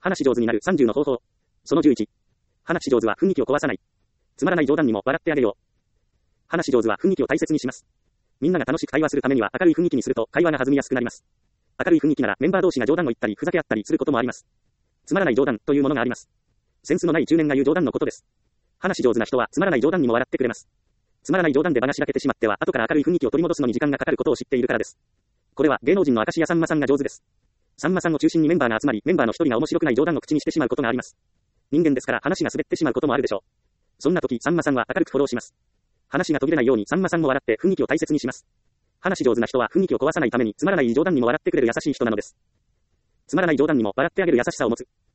話し上手になる30の方法。その11。話し上手は雰囲気を壊さない。つまらない冗談にも笑ってあげよう。話し上手は雰囲気を大切にします。みんなが楽しく会話するためには明るい雰囲気にすると会話が弾みやすくなります。明るい雰囲気ならメンバー同士が冗談を言ったりふざけ合ったりすることもあります。つまらない冗談というものがあります。センスのない中年が言う冗談のことです。話し上手な人はつまらない冗談にも笑ってくれます。つまらない冗談で場がしらけてしまっては後から明るい雰囲気を取り戻すのに時間がかかることを知っているからです。これは芸能人の明石家さんまさんが上手です。さんまさんを中心にメンバーが集まり、メンバーの一人が面白くない冗談を口にしてしまうことがあります。人間ですから話が滑ってしまうこともあるでしょう。そんな時、さんまさんは明るくフォローします。話が途切れないようにさんまさんも笑って雰囲気を大切にします。話し上手な人は雰囲気を壊さないためにつまらない冗談にも笑ってくれる優しい人なのです。つまらない冗談にも笑ってあげる優しさを持つ。